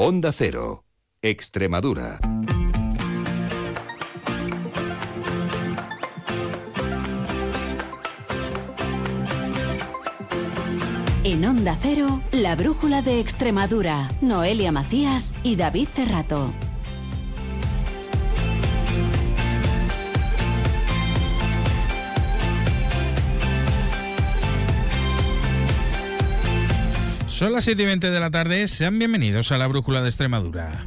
Onda Cero, Extremadura. En Onda Cero, la brújula de Extremadura. Noelia Macías y David Cerrato. Son las 7:20 de la tarde, sean bienvenidos a la brújula de Extremadura.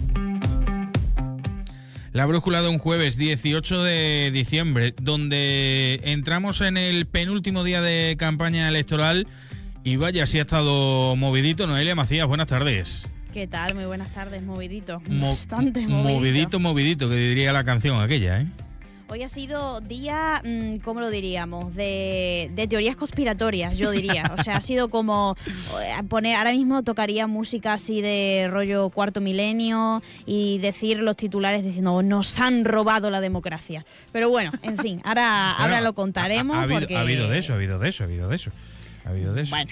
La brújula de un jueves 18 de diciembre, donde entramos en el penúltimo día de campaña electoral y vaya, si ha estado movidito. Noelia Macías, buenas tardes. ¿Qué tal? Muy buenas tardes, movidito. Bastante movidito. Movidito, que diría la canción aquella, ¿eh? Hoy ha sido día, ¿cómo lo diríamos? De teorías conspiratorias, yo diría. O sea, ha sido como ahora mismo tocaría música así de rollo cuarto milenio y decir los titulares diciendo nos han robado la democracia. Pero bueno, en fin, ahora lo contaremos. Ha porque... habido de eso. Bueno.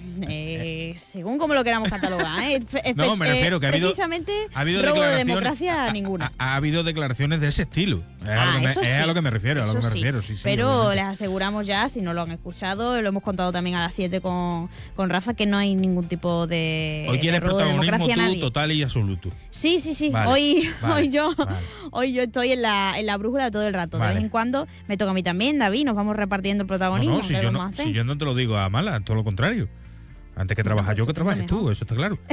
Según como lo queramos catalogar, no, me refiero que precisamente ha habido robo de democracia ninguna. Ha habido declaraciones de ese estilo. Es a lo que me refiero. Sí, pero obviamente. les aseguramos ya, si no lo han escuchado, lo hemos contado también a las 7 con Rafa, que no hay ningún tipo de hoy quieres protagonismo tú, total y absoluto. Sí. Vale, Hoy yo estoy en la brújula todo el rato. De vez en cuando me toca a mí también, David, nos vamos repartiendo el protagonismo. No, si yo no te lo digo a mala, todo lo contrario. Antes que trabajas yo, que trabajes tú, eso está claro.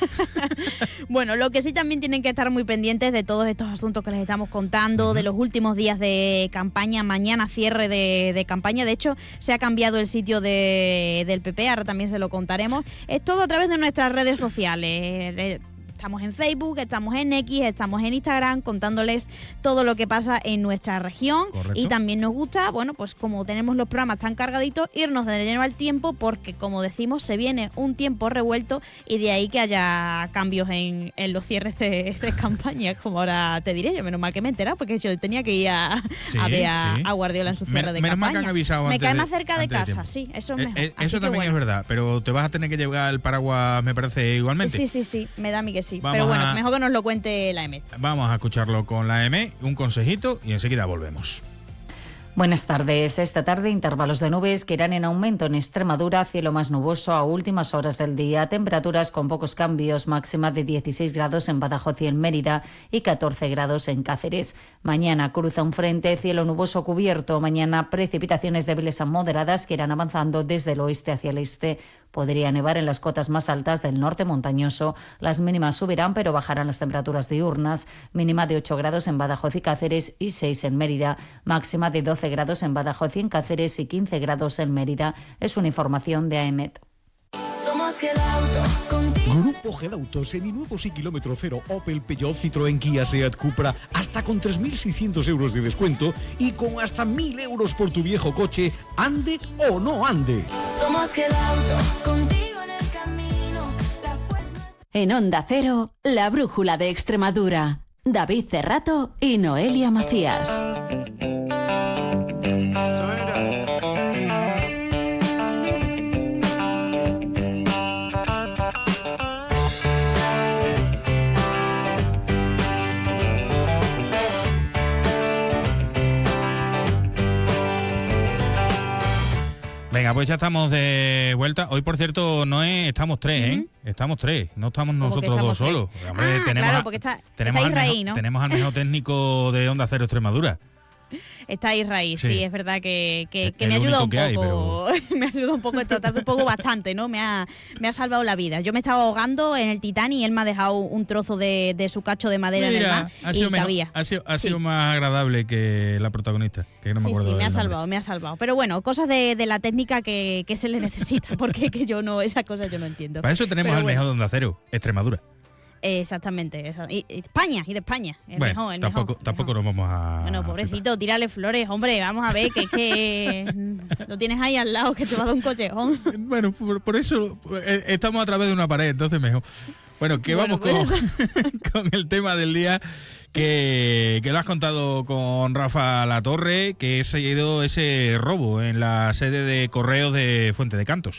Bueno, lo que sí también tienen que estar muy pendientes de todos estos asuntos que les estamos contando, de los últimos días de campaña, mañana cierre de campaña. De hecho, se ha cambiado el sitio del PP, ahora también se lo contaremos. Es todo a través de nuestras redes sociales. Estamos en Facebook, estamos en X, estamos en Instagram, contándoles todo lo que pasa en nuestra región. Correcto. Y también nos gusta, bueno, pues como tenemos los programas tan cargaditos, irnos de lleno al tiempo, porque como decimos, se viene un tiempo revuelto y de ahí que haya cambios en los cierres de campaña, como ahora te diré. Yo menos mal que me he enterado, porque yo tenía que ir a ver a Guardiola en su cierre de menos campaña. Mal que han avisado me cae más de, cerca de casa, sí, eso es mejor. Eso también es verdad, pero te vas a tener que llevar el paraguas, me parece, igualmente. Sí, me da a mí que sí. Pero bueno, mejor que nos lo cuente la EMET. Vamos a escucharlo con la EMET, un consejito y enseguida volvemos. Buenas tardes. Esta tarde intervalos de nubes que irán en aumento en Extremadura, cielo más nuboso a últimas horas del día, temperaturas con pocos cambios, máxima de 16 grados en Badajoz y en Mérida y 14 grados en Cáceres. Mañana cruza un frente, cielo nuboso cubierto. Mañana precipitaciones débiles a moderadas que irán avanzando desde el oeste hacia el este. Podría nevar en las cotas más altas del norte montañoso. Las mínimas subirán, pero bajarán las temperaturas diurnas. Mínima de 8 grados en Badajoz y Cáceres y 6 en Mérida. Máxima de 12 grados en Badajoz y en Cáceres y 15 grados en Mérida. Es una información de AEMET. Somos Gedauto, contigo. Grupo Gedauto, seminuevos y kilómetro cero, Opel, Peugeot, Citroën, Kia, Seat, Cupra, hasta con 3.600 euros de descuento y con hasta 1.000 euros por tu viejo coche, ande o no ande. Somos Gedauto, contigo en el camino. En Onda Cero, la brújula de Extremadura. David Cerrato y Noelia Macías. Venga, pues ya estamos de vuelta. Hoy, por cierto, estamos tres, ¿eh? Estamos tres, no estamos nosotros dos solos. Hombre, claro, porque está Israel, ¿no? Tenemos al mejor técnico de Onda Cero Extremadura. Está Israel, sí, es verdad que me ayuda un poco. Me ayuda un poco, un poco bastante, ¿no? Me ha salvado la vida. Yo me estaba ahogando en el Titanic y él me ha dejado un trozo de su cacho de madera en el mar. Ha sido más agradable que la protagonista, que no me acuerdo. Sí, me ha salvado. Pero bueno, cosas de la técnica que se le necesita, porque esas cosas yo no entiendo. Para eso tenemos mejor de Onda Cero, Extremadura. Exactamente. Y de España. El mejor. Tampoco nos vamos a... Bueno, pobrecito, tírale flores, hombre, vamos a ver, que lo tienes ahí al lado, que te va a dar un cochejón. Bueno, por eso estamos a través de una pared, entonces mejor. Bueno, vamos con el tema del día, que lo has contado con Rafa Latorre, que ha sido ese robo en la sede de correos de Fuente de Cantos.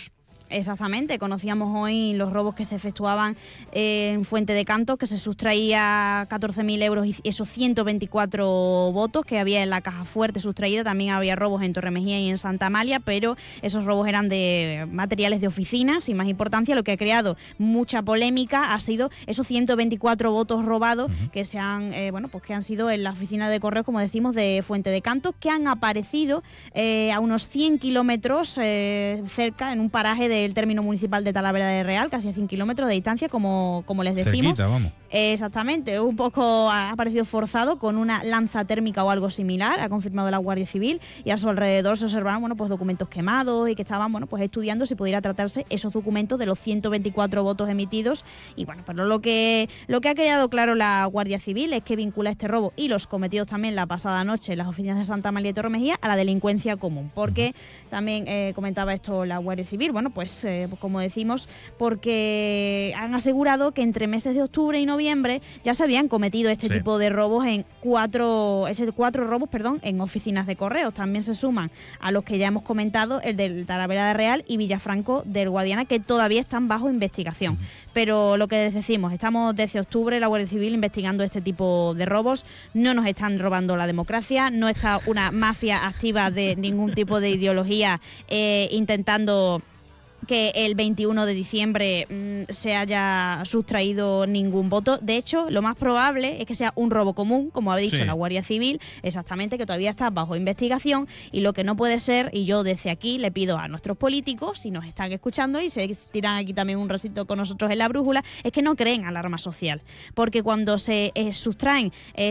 Exactamente, conocíamos hoy los robos que se efectuaban en Fuente de Cantos, que se sustraía 14.000 euros y esos 124 votos que había en la caja fuerte sustraída. También había robos en Torremejía y en Santa Amalia, pero esos robos eran de materiales de oficina, sin más importancia. Lo que ha creado mucha polémica ha sido esos 124 votos robados que se han, que han sido en la oficina de correos, como decimos, de Fuente de Cantos, que han aparecido a unos 100 kilómetros cerca, en un paraje del término municipal de Talavera de Real, casi a 100 kilómetros de distancia, como les decimos. Cerquita, vamos. Exactamente, un poco ha parecido forzado, con una lanza térmica o algo similar, ha confirmado la Guardia Civil, y a su alrededor se observaban documentos quemados y que estaban estudiando si pudiera tratarse esos documentos de los 124 votos emitidos. Y pero lo que ha quedado claro la Guardia Civil es que vincula este robo y los cometidos también la pasada noche en las oficinas de Santa Amalia y Torremejía a la delincuencia común, porque también comentaba esto la Guardia Civil, como decimos, porque han asegurado que entre meses de octubre y noviembre ya se habían cometido este tipo de robos en cuatro robos en oficinas de correos. También se suman a los que ya hemos comentado, el del Talavera de Real y Villafranco del Guadiana, que todavía están bajo investigación. Pero lo que les decimos, estamos desde octubre la Guardia Civil investigando este tipo de robos. No nos están robando la democracia, no está una mafia activa de ningún tipo de ideología intentando que el 21 de diciembre se haya sustraído ningún voto. De hecho, lo más probable es que sea un robo común, como ha dicho la Guardia Civil, exactamente, que todavía está bajo investigación. Y lo que no puede ser, y yo desde aquí le pido a nuestros políticos, si nos están escuchando y se tiran aquí también un ratito con nosotros en la brújula, es que no creen alarma social. Porque cuando se sustraen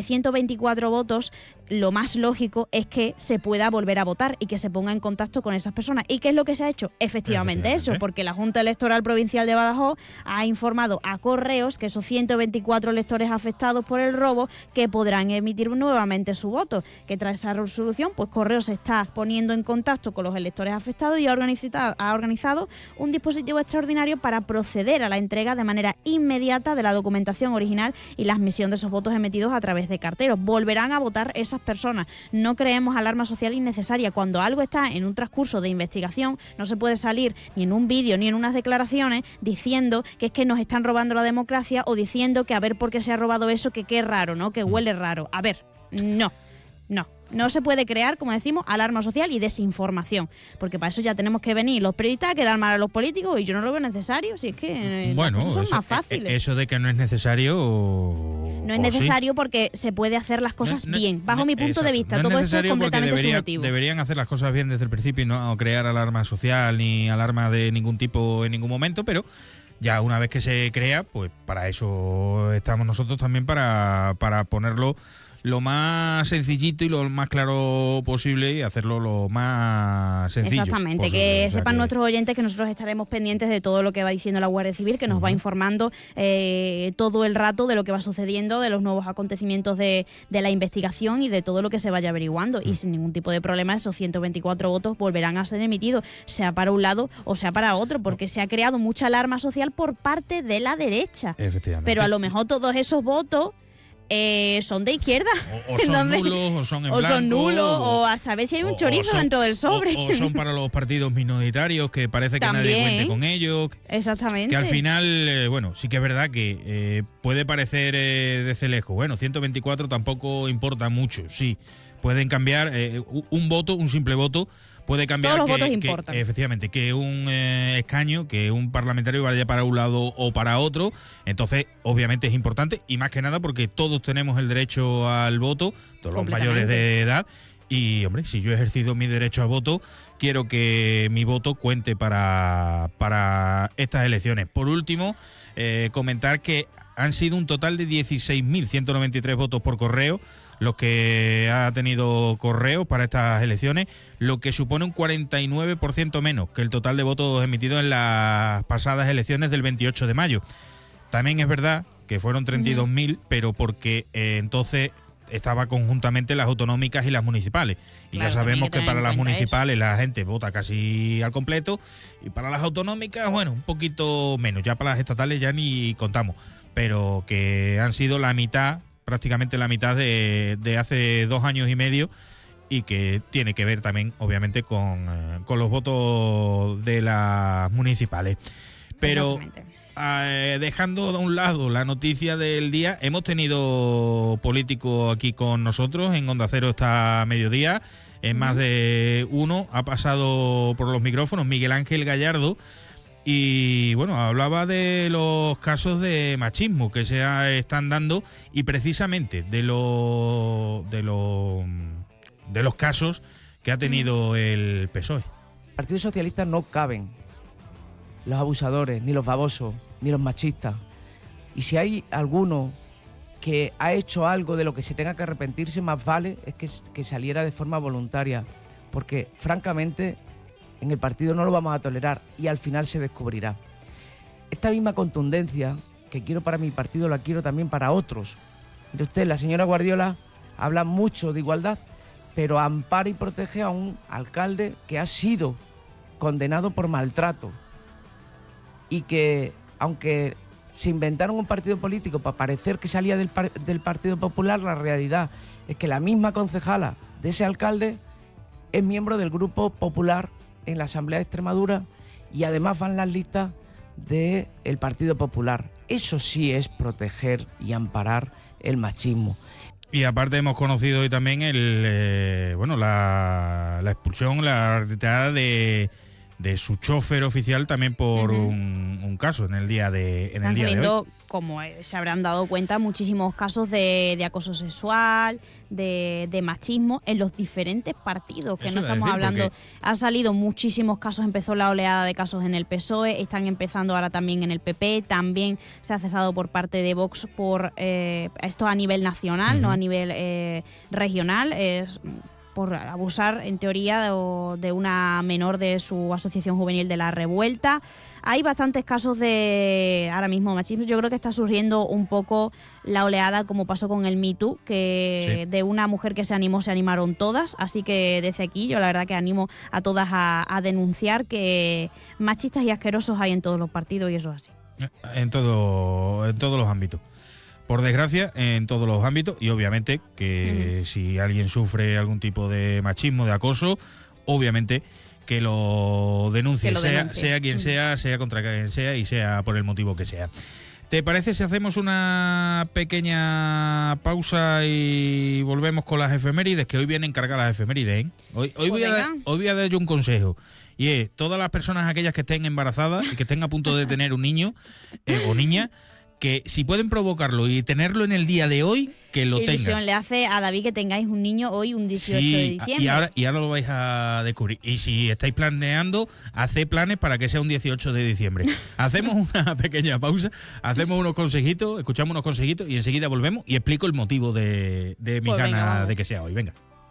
124 votos, lo más lógico es que se pueda volver a votar y que se ponga en contacto con esas personas. ¿Y qué es lo que se ha hecho? Efectivamente eso, porque la Junta Electoral Provincial de Badajoz ha informado a correos que esos 124 electores afectados por el robo que podrán emitir nuevamente su voto. Que tras esa resolución, pues Correos se está poniendo en contacto con los electores afectados y ha organizado un dispositivo extraordinario para proceder a la entrega de manera inmediata de la documentación original y la admisión de esos votos emitidos a través de carteros. Volverán a votar esas personas. No creemos alarma social innecesaria. Cuando algo está en un transcurso de investigación, no se puede salir ni en un vídeo ni en unas declaraciones diciendo que es que nos están robando la democracia o diciendo que a ver por qué se ha robado eso, que qué raro, ¿no? Que huele raro. A ver, no se puede crear, como decimos, alarma social y desinformación, porque para eso ya tenemos que venir los periodistas a quedar mal a los políticos, y yo no lo veo necesario, si es que las cosas son más fáciles. Eso de que no es necesario... No es necesario porque se puede hacer las cosas bien, bajo mi punto de vista. Todo esto es completamente subjetivo. Deberían hacer las cosas bien desde el principio y no crear alarma social ni alarma de ningún tipo en ningún momento, pero ya una vez que se crea, pues para eso estamos nosotros también, para ponerlo lo más sencillito y lo más claro posible y hacerlo lo más sencillo. Exactamente, posible. que sepan nuestros oyentes que nosotros estaremos pendientes de todo lo que va diciendo la Guardia Civil, que nos va informando todo el rato de lo que va sucediendo, de los nuevos acontecimientos de la investigación y de todo lo que se vaya averiguando. Y sin ningún tipo de problema, esos 124 votos volverán a ser emitidos, sea para un lado o sea para otro, porque se ha creado mucha alarma social por parte de la derecha. Efectivamente. Pero a lo mejor todos esos votos son de izquierda. O son nulos, o son en blanco. O son nulos, o a saber si hay un chorizo dentro del sobre. O son para los partidos minoritarios, que parece que También, nadie cuente con ellos. Exactamente. Que al final, sí que es verdad que puede parecer desde lejos. 124 tampoco importa mucho, sí. Pueden cambiar un voto, un simple voto, puede cambiar. Todos los votos importan. Efectivamente, que un escaño, que un parlamentario vaya para un lado o para otro. Entonces, obviamente es importante, y más que nada porque todos tenemos el derecho al voto, todos los mayores de edad. Y, hombre, si yo he ejercido mi derecho al voto, quiero que mi voto cuente para estas elecciones. Por último, comentar que han sido un total de 16.193 votos por correo los que ha tenido Correos para estas elecciones, lo que supone un 49% menos que el total de votos emitidos en las pasadas elecciones del 28 de mayo. También es verdad que fueron 32.000, pero porque entonces estaba conjuntamente las autonómicas y las municipales. Y claro, ya sabemos que para las municipales la gente vota casi al completo, y para las autonómicas, un poquito menos. Ya para las estatales ya ni contamos, pero que han sido la mitad, prácticamente la mitad de hace 2 años y medio, y que tiene que ver también, obviamente, con los votos de las municipales. Pero dejando de un lado la noticia del día, hemos tenido políticos aquí con nosotros en Onda Cero esta mediodía. En más de uno ha pasado por los micrófonos Miguel Ángel Gallardo y bueno, hablaba de los casos de machismo que se están dando y precisamente de los casos que ha tenido el PSOE. En el Partido Socialista no caben los abusadores, ni los babosos, ni los machistas. Y si hay alguno que ha hecho algo de lo que se tenga que arrepentirse, más vale es que saliera de forma voluntaria, porque francamente en el partido no lo vamos a tolerar y al final se descubrirá. Esta misma contundencia que quiero para mi partido la quiero también para otros. Mire usted, la señora Guardiola habla mucho de igualdad, pero ampara y protege a un alcalde que ha sido condenado por maltrato y que, aunque se inventaron un partido político para parecer que salía del Partido Popular, la realidad es que la misma concejala de ese alcalde es miembro del Grupo Popular en la Asamblea de Extremadura y además van las listas del Partido Popular. Eso sí es proteger y amparar el machismo. Y aparte hemos conocido hoy también la expulsión, la retirada de su chofer oficial también por un caso en el día de Están hoy. saliendo, como se habrán dado cuenta, muchísimos casos de acoso sexual, de machismo en los diferentes partidos, que Eso no iba a estamos decir, hablando. porque Han salido muchísimos casos, empezó la oleada de casos en el PSOE, están empezando ahora también en el PP, también se ha cesado por parte de Vox por esto a nivel nacional, no a nivel regional. Por abusar, en teoría, de una menor de su asociación juvenil de La Revuelta. Hay bastantes casos de, ahora mismo, machismo. Yo creo que está surgiendo un poco la oleada, como pasó con el Me Too, que de una mujer que se animaron todas. Así que desde aquí, yo la verdad que animo a todas a denunciar que machistas y asquerosos hay en todos los partidos, y eso es así. En todos los ámbitos. Por desgracia, en todos los ámbitos, y obviamente que si alguien sufre algún tipo de machismo, de acoso, obviamente que lo denuncie, sea quien sea contra quien sea y sea por el motivo que sea. ¿Te parece si hacemos una pequeña pausa y volvemos con las efemérides? Que hoy vienen cargadas las efemérides, ¿eh? Hoy voy a dar yo un consejo. Y es, todas las personas aquellas que estén embarazadas y que estén a punto de tener un niño o niña, que si pueden provocarlo y tenerlo en el día de hoy, que lo tengan. ¿Qué ilusión le hace a David que tengáis un niño hoy, un 18 de diciembre? Y ahora lo vais a descubrir. Y si estáis planeando, haced planes para que sea un 18 de diciembre. Hacemos una pequeña pausa, hacemos unos consejitos, escuchamos unos consejitos y enseguida volvemos y explico el motivo de mis ganas de que sea hoy. Venga.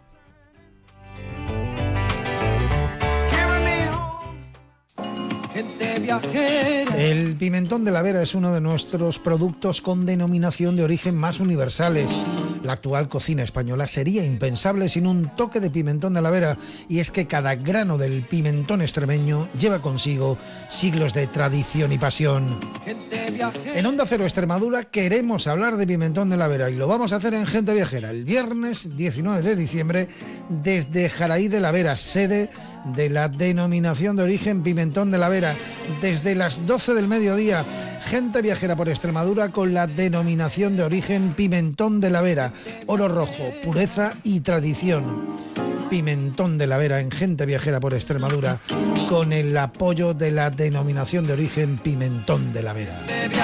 El pimentón de la Vera es uno de nuestros productos con denominación de origen más universales. La actual cocina española sería impensable sin un toque de pimentón de la Vera, y es que cada grano del pimentón extremeño lleva consigo siglos de tradición y pasión. En Onda Cero Extremadura queremos hablar de pimentón de la Vera y lo vamos a hacer en Gente Viajera el viernes 19 de diciembre desde Jaraí de la Vera, sede de la denominación de origen pimentón de la Vera. Desde las 12 del mediodía, Gente Viajera por Extremadura con la denominación de origen pimentón de la Vera. Oro rojo, pureza y tradición. Pimentón de la Vera en Gente Viajera por Extremadura con el apoyo de la denominación de origen pimentón de la Vera.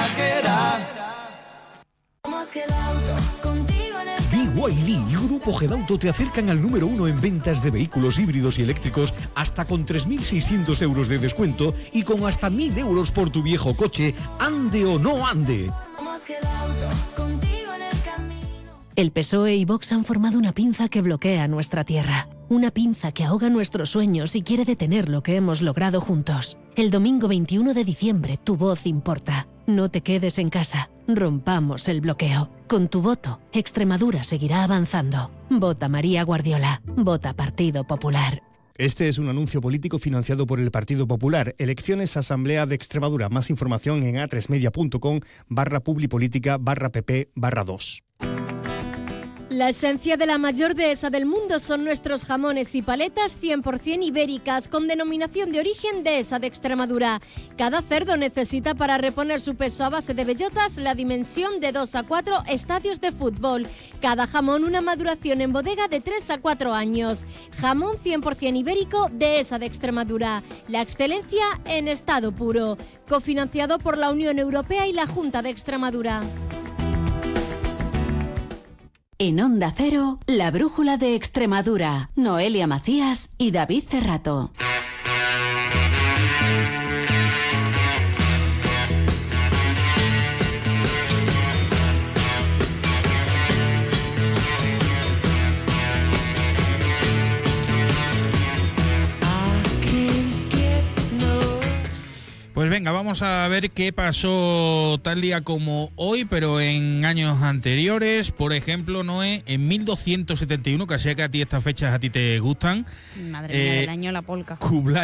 BYD y Grupo Gedauto te acercan al número 1 en ventas de vehículos híbridos y eléctricos, hasta con 3.600 euros de descuento y con hasta 1.000 euros por tu viejo coche, ande o no ande. El PSOE y Vox han formado una pinza que bloquea nuestra tierra. Una pinza que ahoga nuestros sueños y quiere detener lo que hemos logrado juntos. El domingo 21 de diciembre, tu voz importa. No te quedes en casa. Rompamos el bloqueo. Con tu voto, Extremadura seguirá avanzando. Vota María Guardiola. Vota Partido Popular. Este es un anuncio político financiado por el Partido Popular. Elecciones Asamblea de Extremadura. Más información en a3media.com/publipolítica/pp/2. La esencia de la mayor dehesa del mundo son nuestros jamones y paletas 100% ibéricas, con denominación de origen Dehesa de Extremadura. Cada cerdo necesita para reponer su peso a base de bellotas la dimensión de 2 a 4 estadios de fútbol. Cada jamón una maduración en bodega de 3 a 4 años. Jamón 100% ibérico Dehesa de Extremadura. La excelencia en estado puro. Cofinanciado por la Unión Europea y la Junta de Extremadura. En Onda Cero, la brújula de Extremadura. Noelia Macías y David Cerrato. Pues venga, vamos a ver qué pasó tal día como hoy, pero en años anteriores. Por ejemplo, Noé, en 1271, que sé que a ti estas fechas a ti te gustan. Madre mía, del año de la polca.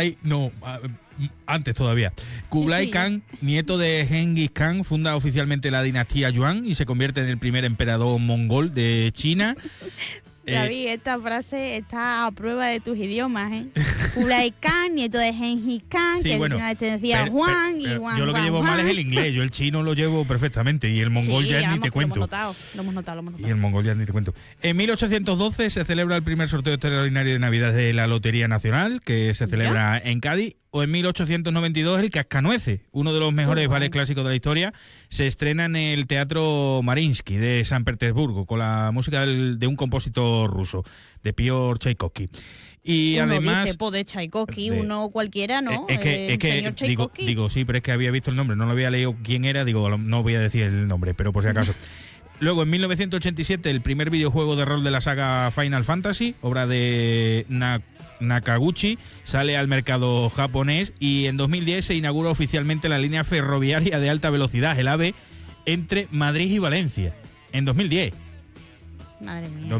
Antes todavía. Kublai Khan, nieto de Genghis Khan, funda oficialmente la dinastía Yuan y se convierte en el primer emperador mongol de China. David, esta frase está a prueba de tus idiomas, ¿eh? Kublai Khan, nieto de Genghis Khan, sí, que bueno, te decía Juan y Juan. Yo lo que llevo mal es el inglés, yo el chino lo llevo perfectamente y el mongol sí, ya ni te cuento. Lo hemos notado. Y el mongol ya ni te cuento. En 1812 se celebra el primer sorteo extraordinario de Navidad de la Lotería Nacional, que se celebra en Cádiz. O en 1892 el Cascanueces, uno de los mejores ballets clásicos de la historia, se estrena en el Teatro Mariinsky de San Petersburgo con la música de un compositor ruso, de Piotr Tchaikovsky. Y uno además dice, de Tchaikovsky, uno cualquiera, ¿no? Es que digo, sí, pero es que había visto el nombre, no lo había leído quién era, digo, no voy a decir el nombre, pero por si acaso. Luego, en 1987, el primer videojuego de rol de la saga Final Fantasy, obra de Nakaguchi, sale al mercado japonés y en 2010 se inaugura oficialmente la línea ferroviaria de alta velocidad, el AVE, entre Madrid y Valencia. En 2010. Madre mía.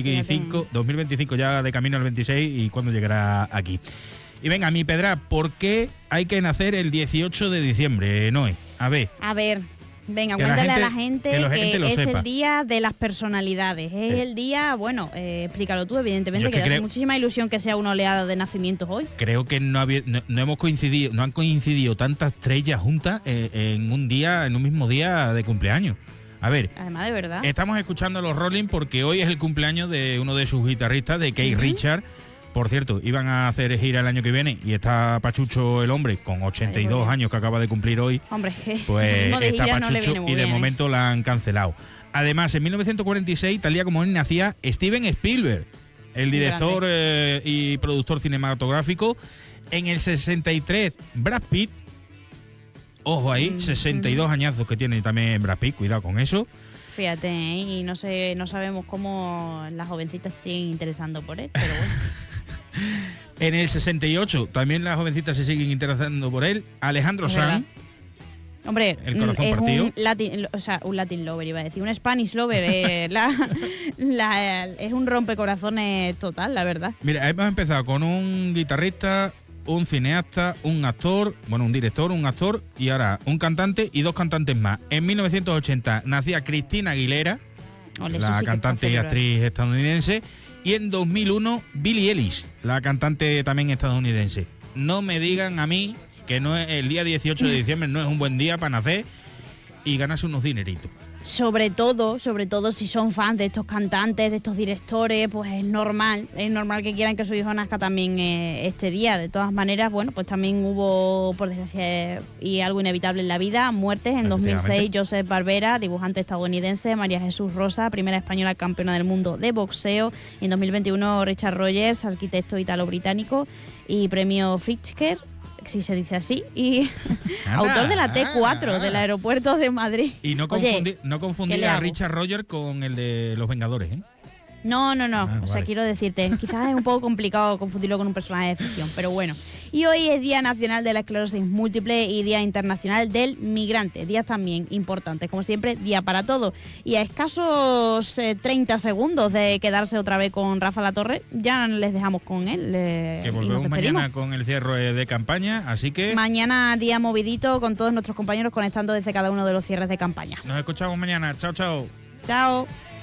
2025 ya de camino al 26 y cuándo llegará aquí. Y venga, mi Pedra, ¿por qué hay que nacer el 18 de diciembre, Noé? A ver, venga, que cuéntale a la gente que lo es sepa. El día de las personalidades. Es el día, explícalo tú, evidentemente, que hace muchísima ilusión que sea una oleada de nacimientos hoy. Creo que no han coincidido tantas estrellas juntas en un mismo día de cumpleaños. A ver, además de verdad. Estamos escuchando a los Rolling porque hoy es el cumpleaños de uno de sus guitarristas, de Keith Richards. Por cierto, iban a hacer gira el año que viene y está pachucho el hombre, con 82 años que acaba de cumplir hoy. Hombre, pues está pachucho y de momento la han cancelado. Además, en 1946, tal día como él, nacía Steven Spielberg, el director y productor cinematográfico. En el 63, Brad Pitt. Ojo ahí, 62 añazos que tiene también Brad Pitt, cuidado con eso. Fíjate, y no sabemos cómo las jovencitas siguen interesando por él, pero bueno. En el 68 también las jovencitas se siguen interesando por él. Alejandro Sanz. Hombre, el corazón es partido. un Latin lover, iba a decir, un Spanish lover. Es un rompecorazones total, la verdad. Mira, hemos empezado con un guitarrista, un cineasta, un actor, un director, un actor y ahora un cantante y dos cantantes más. En 1980 nacía Christina Aguilera, la cantante y actriz estadounidense, y en 2001 Billie Eilish, la cantante también estadounidense. No me digan a mí que no es el día 18 de diciembre no es un buen día para nacer y ganarse unos dineritos. Sobre todo si son fans de estos cantantes, de estos directores, pues es normal que quieran que su hijo nazca también este día. De todas maneras, pues también hubo, por desgracia y algo inevitable en la vida, muertes. En 2006, Josep Barbera, dibujante estadounidense; María Jesús Rosa, primera española campeona del mundo de boxeo; y en 2021, Richard Rogers, arquitecto italo-británico y premio Pritzker, si se dice así, y autor de la T4 del aeropuerto de Madrid. Y no confundir a Richard Rogers con el de Los Vengadores, ¿eh? No. Quiero decirte, quizás es un poco complicado confundirlo con un personaje de ficción, pero bueno. Y hoy es Día Nacional de la Esclerosis Múltiple y Día Internacional del Migrante. Días también importantes, como siempre, día para todo. Y a escasos 30 segundos de quedarse otra vez con Rafa Latorre, ya les dejamos con él. Que volvemos mañana con el cierre de campaña, así que... Mañana día movidito con todos nuestros compañeros conectando desde cada uno de los cierres de campaña. Nos escuchamos mañana. Chao, chao. Chao.